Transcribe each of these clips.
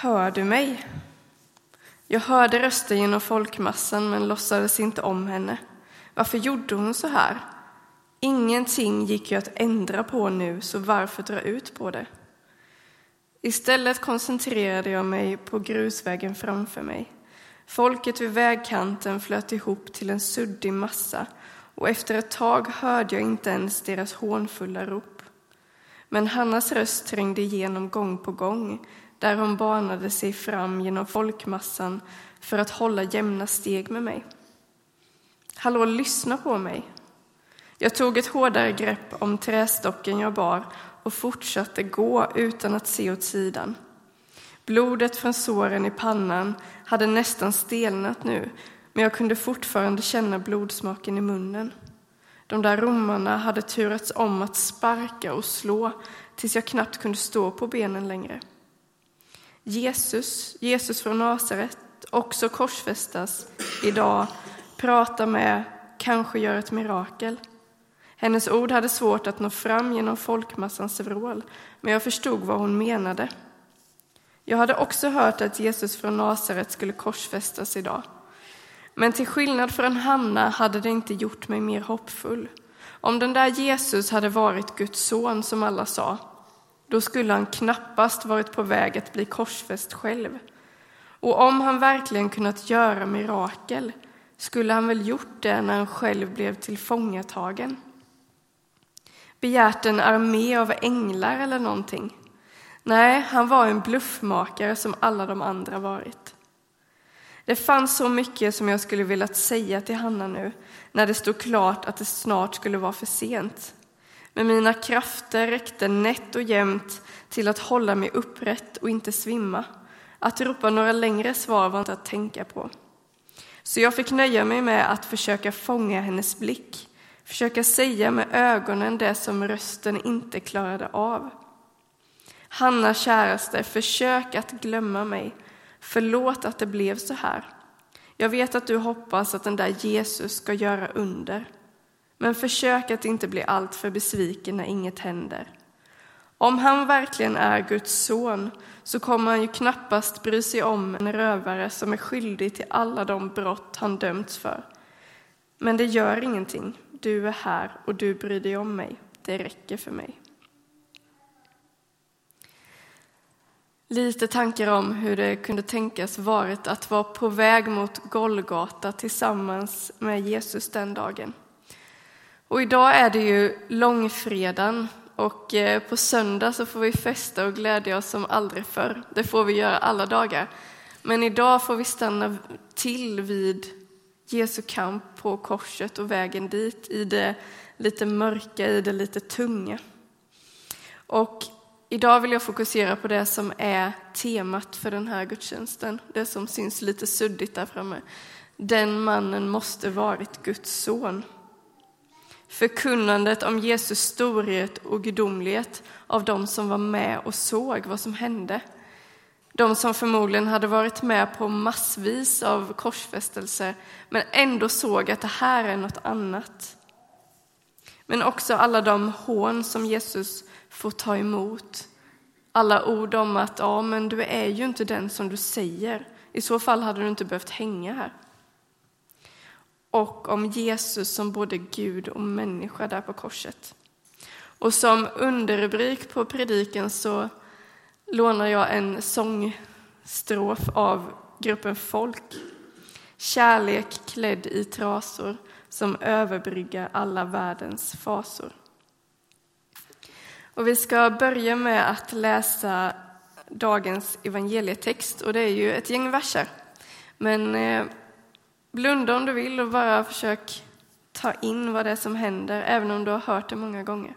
Hör du mig? Jag hörde rösten genom folkmassan men låtsades inte om henne. Varför gjorde hon så här? Ingenting gick ju att ändra på nu, så varför dra ut på det? Istället koncentrerade jag mig på grusvägen framför mig. Folket vid vägkanten flöt ihop till en suddig massa och efter ett tag hörde jag inte ens deras hånfulla rop. Men Hannas röst trängde igenom gång på gång där hon banade sig fram genom folkmassan för att hålla jämna steg med mig. Hallå, lyssna på mig. Jag tog ett hårdare grepp om trästocken jag bar och fortsatte gå utan att se åt sidan. Blodet från såren i pannan hade nästan stelnat nu, men jag kunde fortfarande känna blodsmaken i munnen. De där romarna hade turats om att sparka och slå tills jag knappt kunde stå på benen längre. Jesus från Nasaret, också korsfästas idag, pratar med, kanske gör ett mirakel. Hennes ord hade svårt att nå fram genom folkmassans vrål, men jag förstod vad hon menade. Jag hade också hört att Jesus från Nasaret skulle korsfästas idag. Men till skillnad från Hanna hade det inte gjort mig mer hoppfull. Om den där Jesus hade varit Guds son, som alla sa, då skulle han knappast varit på väg att bli korsfäst själv. Och om han verkligen kunnat göra mirakel, skulle han väl gjort det när han själv blev tillfångatagen. Begärt en armé av änglar eller någonting. Nej, han var en bluffmakare som alla de andra varit. Det fanns så mycket som jag skulle velat säga till Hanna nu, när det stod klart att det snart skulle vara för sent. Men mina krafter räckte nätt och jämnt till att hålla mig upprätt och inte svimma. Att ropa några längre svar var inte att tänka på. Så jag fick nöja mig med att försöka fånga hennes blick. Försöka säga med ögonen det som rösten inte klarade av. Hanna, käraste, försök att glömma mig. Förlåt att det blev så här. Jag vet att du hoppas att den där Jesus ska göra under. Men försök att inte bli allt för besviken när inget händer. Om han verkligen är Guds son så kommer han ju knappast bry sig om en rövare som är skyldig till alla de brott han dömts för. Men det gör ingenting. Du är här och du bryr dig om mig. Det räcker för mig. Lite tankar om hur det kunde tänkas varit att vara på väg mot Golgata tillsammans med Jesus den dagen. Och idag är det ju långfredagen och på söndag så får vi festa och glädja oss som aldrig förr. Det får vi göra alla dagar. Men idag får vi stanna till vid Jesu kamp på korset och vägen dit, i det lite mörka, i det lite tunga. Och idag vill jag fokusera på det som är temat för den här gudstjänsten. Det som syns lite suddigt där framme. Den mannen måste varit Guds son. Förkunnandet om Jesus storhet och gudomlighet av de som var med och såg vad som hände. De som förmodligen hade varit med på massvis av korsfästelser men ändå såg att det här är något annat. Men också alla de hån som Jesus får ta emot. Alla ord om att ja, men du är ju inte den som du säger. I så fall hade du inte behövt hänga här. Och om Jesus som både Gud och människa där på korset. Och som underrubrik på prediken så lånar jag en sångstrof av gruppen Folk. Kärlek klädd i trasor som överbryggar alla världens fasor. Och vi ska börja med att läsa dagens evangelietext. Och det är ju ett gäng verser. Men blunda om du vill och bara försök ta in vad det är som händer, även om du har hört det många gånger.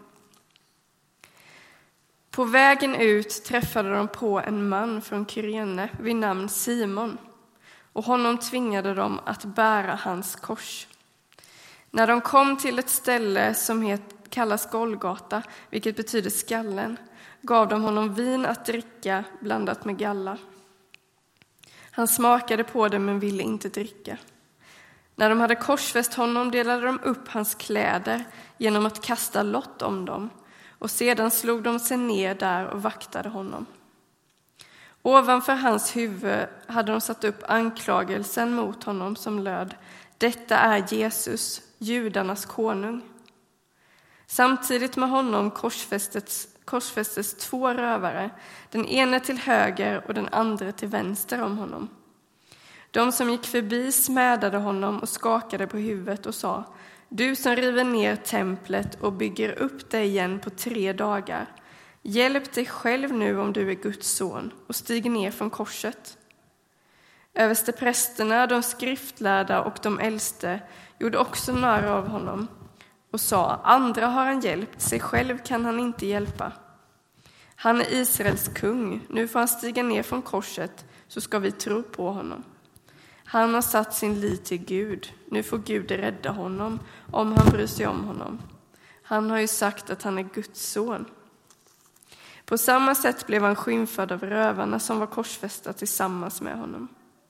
På vägen ut träffade de på en man från Kyrene vid namn Simon, och honom tvingade de att bära hans kors. När de kom till ett ställe som kallas Golgata, vilket betyder skallen, gav de honom vin att dricka blandat med galla. Han smakade på det men ville inte dricka. När de hade korsfäst honom delade de upp hans kläder genom att kasta lott om dem, och sedan slog de sig ner där och vaktade honom. Ovanför hans huvud hade de satt upp anklagelsen mot honom som löd: Detta är Jesus, judarnas konung. Samtidigt med honom korsfästes 2 rövare, den ene till höger och den andra till vänster om honom. De som gick förbi smädade honom och skakade på huvudet och sa: Du som river ner templet och bygger upp det igen på 3 dagar, hjälp dig själv nu om du är Guds son och stig ner från korset. Översteprästerna, de skriftlärda och de äldste gjorde också narr av honom och sa: Andra har han hjälpt, sig själv kan han inte hjälpa. Han är Israels kung, nu får han stiga ner från korset, så ska vi tro på honom. Han har satt sin lit till Gud, nu får Gud rädda honom om han bryr sig om honom. Han har ju sagt att han är Guds son. På samma sätt blev han skymfad av rövarna som var korsfästa tillsammans med honom.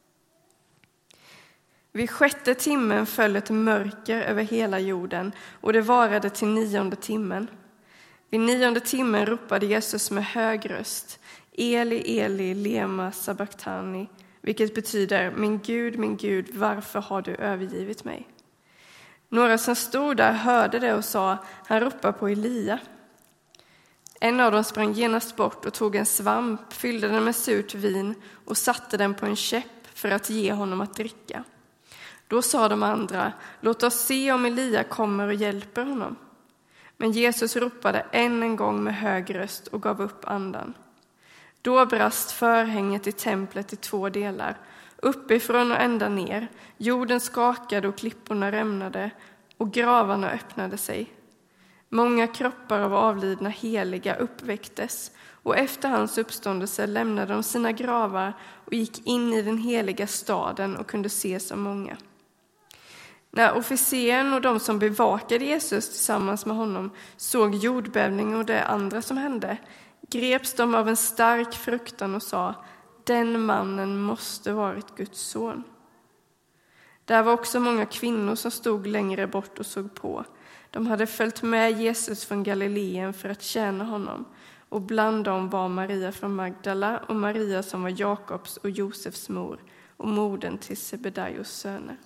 Vid 6:e timmen föll ett mörker över hela jorden, och det varade till 9:e timmen. Vid 9:e timmen ropade Jesus med hög röst: Eli, Eli, lema sabachthani, vilket betyder: min Gud, varför har du övergivit mig? Några som stod där hörde det och sa: Han ropar på Elia. En av dem sprang genast bort och tog en svamp, fyllde den med surt vin och satte den på en käpp för att ge honom att dricka. Då sa de andra: Låt oss se om Elia kommer och hjälper honom. Men Jesus ropade än en gång med hög röst och gav upp andan. Då brast förhänget i templet i 2 delar, uppifrån och ända ner. Jorden skakade och klipporna rämnade och gravarna öppnade sig. Många kroppar av avlidna heliga uppväcktes, och efter hans uppståndelse lämnade de sina gravar och gick in i den heliga staden och kunde se så många. När officeren och de som bevakade Jesus tillsammans med honom såg jordbävningen och det andra som hände, greps de av en stark fruktan och sa: Den mannen måste varit Guds son. Där var också många kvinnor som stod längre bort och såg på. De hade följt med Jesus från Galileen för att tjäna honom, och bland dem var Maria från Magdala och Maria som var Jakobs och Josefs mor och modern till Sebedaios söner.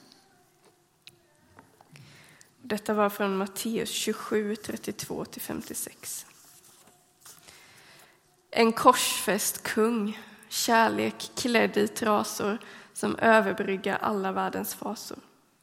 Detta var från Matteus 27, 32-56. En korsfäst kung, kärlek klädd i trasor som överbryggar alla världens fasor.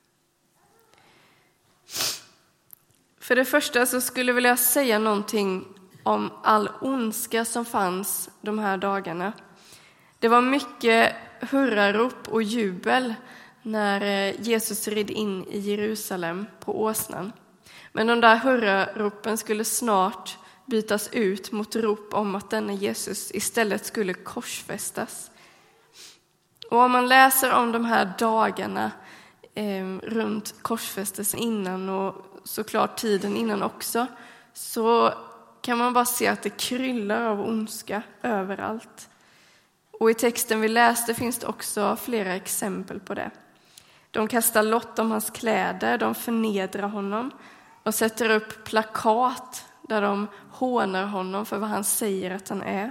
För det första så skulle jag vilja säga någonting om all ondska som fanns de här dagarna. Det var mycket hurrarop och jubel när Jesus red in i Jerusalem på åsnan. Men de där hurraropen skulle snart bytas ut mot rop om att denna Jesus istället skulle korsfästas. Och om man läser om de här dagarna runt korsfästelsen innan och såklart tiden innan också, så kan man bara se att det kryllar av ondska överallt. Och i texten vi läste finns det också flera exempel på det. De kastar lott om hans kläder, de förnedrar honom och sätter upp plakat där de hånar honom för vad han säger att han är.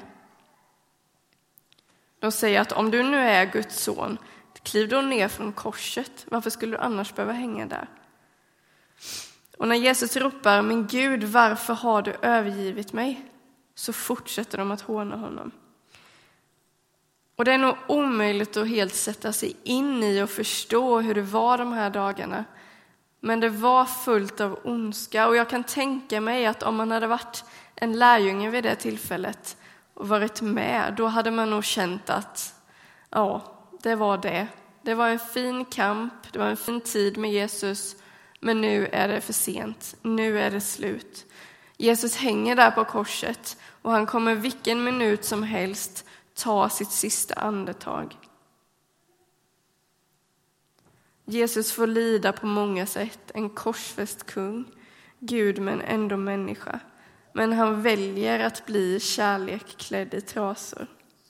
De säger att om du nu är Guds son, kliv då ner från korset. Varför skulle du annars behöva hänga där? Och när Jesus ropar: min Gud, varför har du övergivit mig? Så fortsätter de att håna honom. Och det är nog omöjligt att helt sätta sig in i och förstå hur det var de här dagarna. Men det var fullt av ondska, och jag kan tänka mig att om man hade varit en lärjunge vid det tillfället och varit med, då hade man nog känt att ja, det var det. Det var en fin kamp, det var en fin tid med Jesus, men nu är det för sent, nu är det slut. Jesus hänger där på korset och han kommer vilken minut som helst ta sitt sista andetag. Jesus får lida på många sätt, en korsfäst kung, Gud men ändå människa. Men han väljer att bli kärlek klädd i trasor.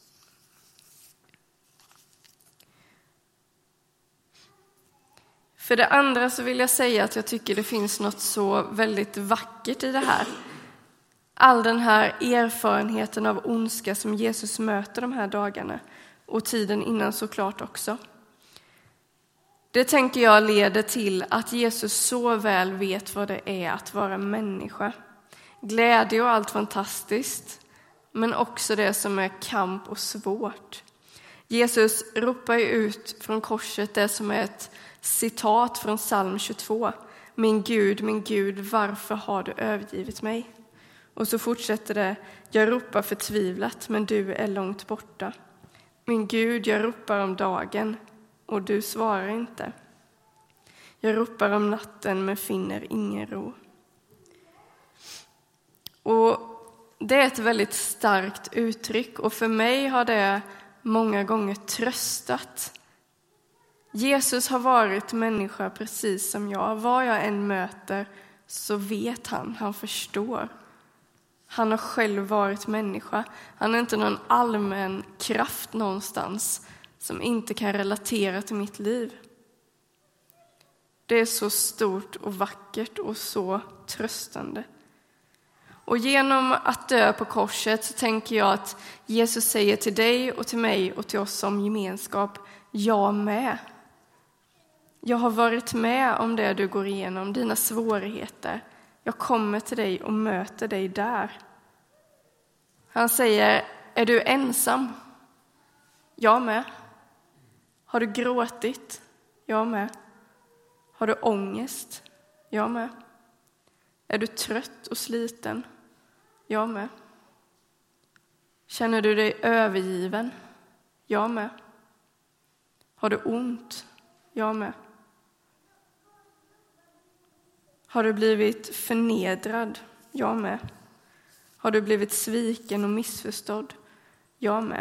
För det andra så vill jag säga att jag tycker det finns något så väldigt vackert i det här. All den här erfarenheten av ondska som Jesus möter de här dagarna och tiden innan såklart också. Det tänker jag leder till att Jesus så väl vet vad det är att vara människa. Glädje och allt fantastiskt, men också det som är kamp och svårt. Jesus ropar ju ut från korset det som är ett citat från psalm 22. Min Gud, varför har du övergivit mig? Och så fortsätter det, jag ropar förtvivlat, men du är långt borta. Min Gud, jag ropar om dagen, och du svarar inte. Jag ropar om natten, men finner ingen ro. Och det är ett väldigt starkt uttryck, och för mig har det många gånger tröstat. Jesus har varit människa precis som jag. Vad jag än möter så vet han förstår. Han har själv varit människa. Han är inte någon allmän kraft någonstans som inte kan relatera till mitt liv. Det är så stort och vackert och så tröstande. Och genom att dö på korset så tänker jag att Jesus säger till dig och till mig och till oss som gemenskap, jag med. Jag har varit med om det du går igenom, dina svårigheter. Jag kommer till dig och möter dig där. Han säger, är du ensam? Jag med. Har du gråtit? Jag med. Har du ångest? Jag med. Är du trött och sliten? Jag med. Känner du dig övergiven? Jag med. Har du ont? Jag med. Har du blivit förnedrad? Jag med. Har du blivit sviken och missförstådd? Jag med.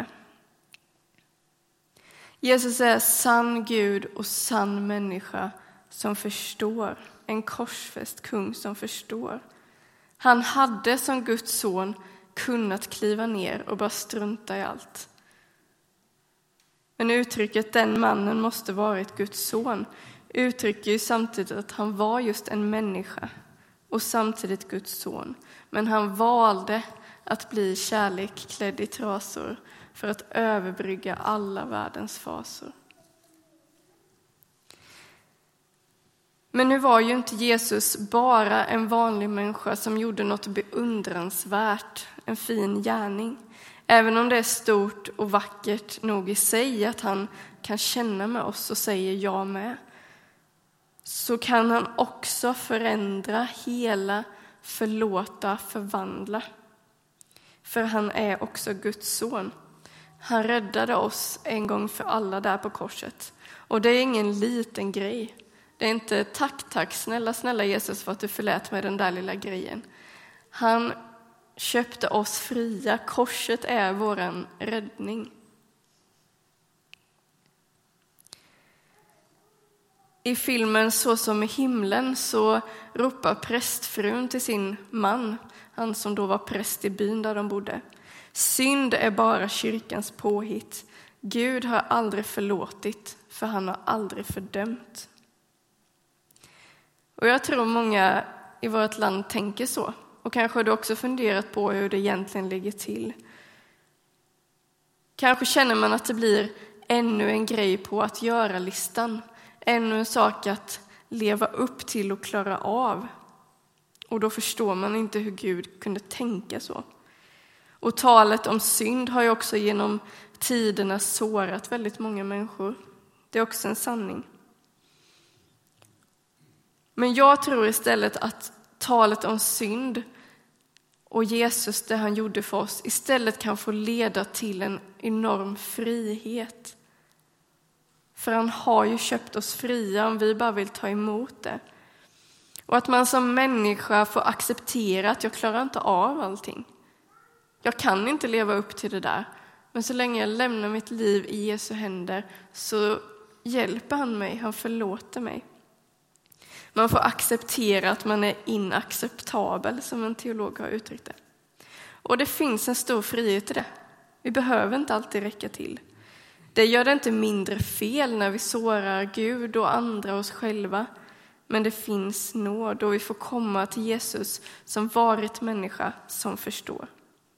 Jesus är sann Gud och sann människa som förstår. En korsfäst kung som förstår. Han hade som Guds son kunnat kliva ner och bara strunta i allt. Men uttrycket den mannen måste varit Guds son uttrycker ju samtidigt att han var just en människa och samtidigt Guds son. Men han valde att bli kärlek klädd i trasor för att överbrygga alla världens fasor. Men nu var ju inte Jesus bara en vanlig människa som gjorde något beundransvärt, en fin gärning. Även om det är stort och vackert nog i sig att han kan känna med oss och säger ja med, så kan han också förändra, hela, förlåta, förvandla. För han är också Guds son. Han räddade oss en gång för alla där på korset. Och det är ingen liten grej. Det är inte tack, snälla Jesus för att du förlät mig den där lilla grejen. Han köpte oss fria. Korset är våran räddning. I filmen Så som i himlen så ropar prästfrun till sin man, han som då var präst i byn där de bodde. Synd är bara kyrkans påhitt. Gud har aldrig förlåtit, för han har aldrig fördömt. Och jag tror många i vårt land tänker så. Och kanske har du också funderat på hur det egentligen ligger till. Kanske känner man att det blir ännu en grej på att göra-listan. Ännu en sak att leva upp till och klara av. Och då förstår man inte hur Gud kunde tänka så. Och talet om synd har ju också genom tiderna sårat väldigt många människor. Det är också en sanning. Men jag tror istället att talet om synd och Jesus, det han gjorde för oss, istället kan få leda till en enorm frihet. För han har ju köpt oss fria om vi bara vill ta emot det. Och att man som människa får acceptera att jag klarar inte av allting. Jag kan inte leva upp till det där. Men så länge jag lämnar mitt liv i Jesu händer så hjälper han mig, han förlåter mig. Man får acceptera att man är inacceptabel, som en teolog har uttryckt det. Och det finns en stor frihet i det. Vi behöver inte alltid räcka till. Det gör det inte mindre fel när vi sårar Gud och andra oss själva. Men det finns nåd och vi får komma till Jesus som varit människa som förstår.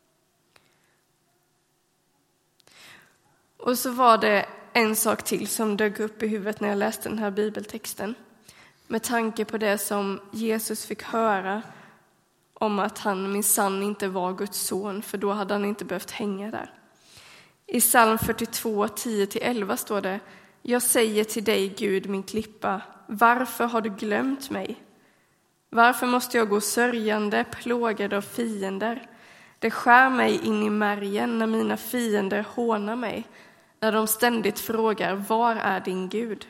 Och så var det en sak till som dök upp i huvudet när jag läste den här bibeltexten. Med tanke på det som Jesus fick höra om att han minsann inte var Guds son, för då hade han inte behövt hänga där. I psalm 42, 10-11 står det: Jag säger till dig, Gud, min klippa, varför har du glömt mig? Varför måste jag gå sörjande, plågad av fiender? Det skär mig in i märgen när mina fiender hånar mig, när de ständigt frågar, var är din Gud?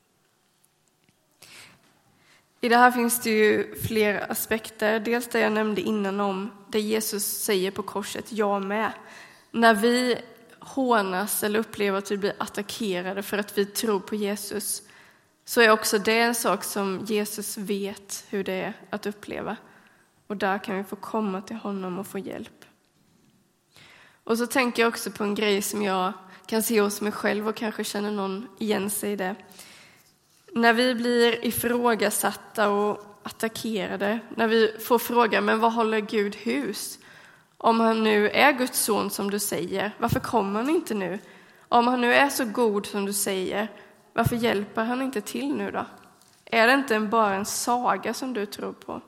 I det här finns det ju flera aspekter. Dels det jag nämnde innan om det Jesus säger på korset, jag med. När vi hånas eller upplever att vi blir attackerade för att vi tror på Jesus, så är också det en sak som Jesus vet hur det är att uppleva. Och där kan vi få komma till honom och få hjälp. Och så tänker jag också på en grej som jag kan se hos mig själv och kanske känner någon igen sig i det. När vi blir ifrågasatta och attackerade, när vi får fråga, men vad håller Gud hus? Om han nu är Guds son som du säger, varför kommer han inte nu? Om han nu är så god som du säger, varför hjälper han inte till nu då? Är det inte bara en saga som du tror på?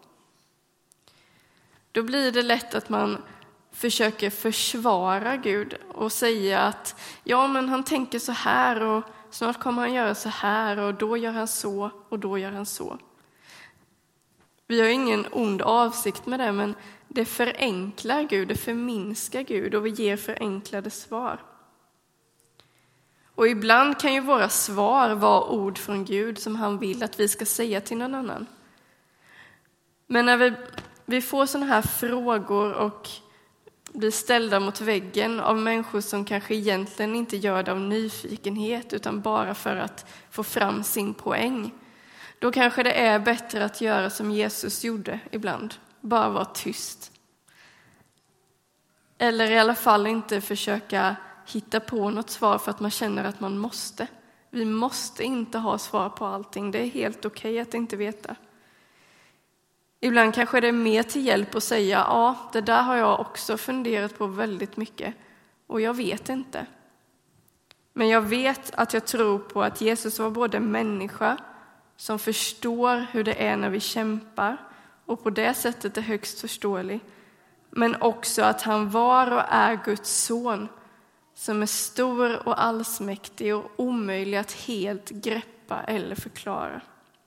Då blir det lätt att man försöker försvara Gud och säga att ja, men han tänker så här och snart kommer han göra så här och då gör han så och då gör han så. Vi har ingen ond avsikt med det, men det förenklar Gud, det förminskar Gud och vi ger förenklade svar. Och ibland kan ju våra svar vara ord från Gud som han vill att vi ska säga till någon annan. Men när vi får sådana här frågor och blir ställda mot väggen av människor som kanske egentligen inte gör det av nyfikenhet utan bara för att få fram sin poäng, då kanske det är bättre att göra som Jesus gjorde ibland, bara vara tyst. Eller i alla fall inte försöka hitta på något svar för att man känner att man måste. Vi måste inte ha svar på allting, det är helt okej att inte veta. Ibland kanske det är mer till hjälp att säga, ja, det där har jag också funderat på väldigt mycket och jag vet inte. Men jag vet att jag tror på att Jesus var både människa som förstår hur det är när vi kämpar och på det sättet är högst förståelig. Men också att han var och är Guds son som är stor och allsmäktig och omöjlig att helt greppa eller förklara.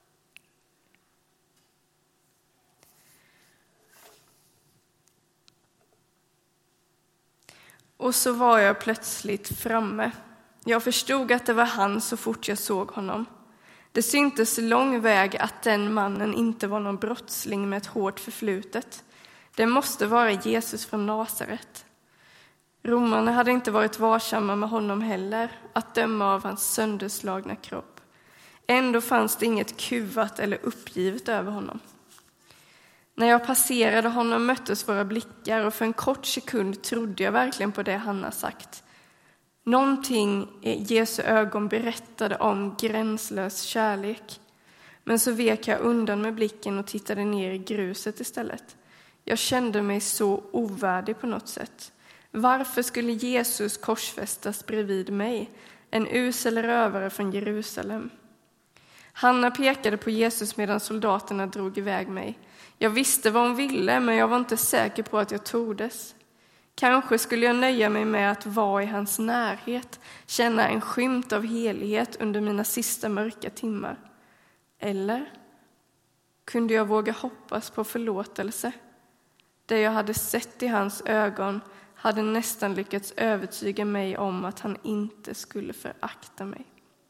Och så var jag plötsligt framme. Jag förstod att det var han så fort jag såg honom. Det syntes lång väg att den mannen inte var någon brottsling med ett hårt förflutet. Det måste vara Jesus från Nasaret. Romarna hade inte varit varsamma med honom heller, att döma av hans sönderslagna kropp. Ändå fanns det inget kuvat eller uppgivet över honom. När jag passerade honom möttes våra blickar och för en kort sekund trodde jag verkligen på det han har sagt. Någonting i Jesu ögon berättade om gränslös kärlek. Men så vek jag undan med blicken och tittade ner i gruset istället. Jag kände mig så ovärdig på något sätt. Varför skulle Jesus korsfästas bredvid mig, en usel rövare från Jerusalem? Hanna pekade på Jesus medan soldaterna drog iväg mig. Jag visste vad hon ville, men jag var inte säker på att jag tordes. Kanske skulle jag nöja mig med att vara i hans närhet, känna en skymt av helighet under mina sista mörka timmar. Eller kunde jag våga hoppas på förlåtelse? Det jag hade sett i hans ögon hade nästan lyckats övertyga mig om att han inte skulle förakta mig.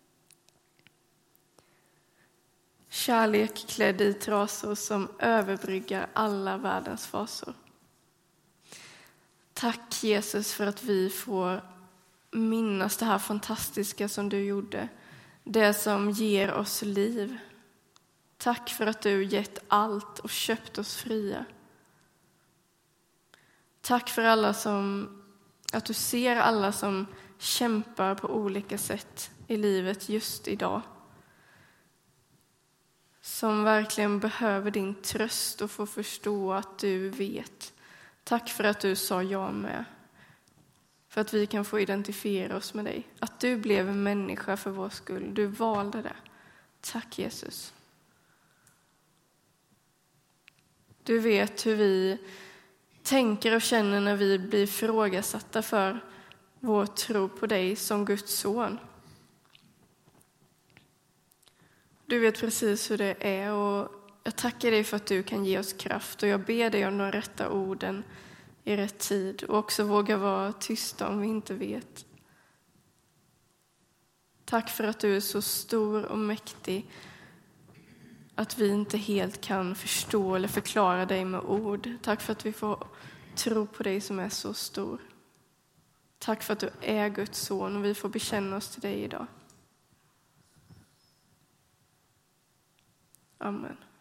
Kärlek klädd i trasor som överbryggar alla världens fasor. Tack Jesus för att vi får minnas det här fantastiska som du gjorde. Det som ger oss liv. Tack för att du gett allt och köpt oss fria. Tack för att du ser alla som kämpar på olika sätt i livet just idag. som verkligen behöver din tröst och få förstå att du vet. Tack för att du sa ja med. För att vi kan få identifiera oss med dig. Att du blev en människa för vår skull. Du valde det. Tack Jesus. Du vet hur vi tänker och känner när vi blir ifrågasatta för vår tro på dig som Guds son. Du vet precis hur det är och jag tackar dig för att du kan ge oss kraft och jag ber dig om de rätta orden i rätt tid och också våga vara tysta om vi inte vet. Tack för att du är så stor och mäktig att vi inte helt kan förstå eller förklara dig med ord. Tack för att vi får tro på dig som är så stor. Tack för att du är Guds son och vi får bekänna oss till dig idag. Amen.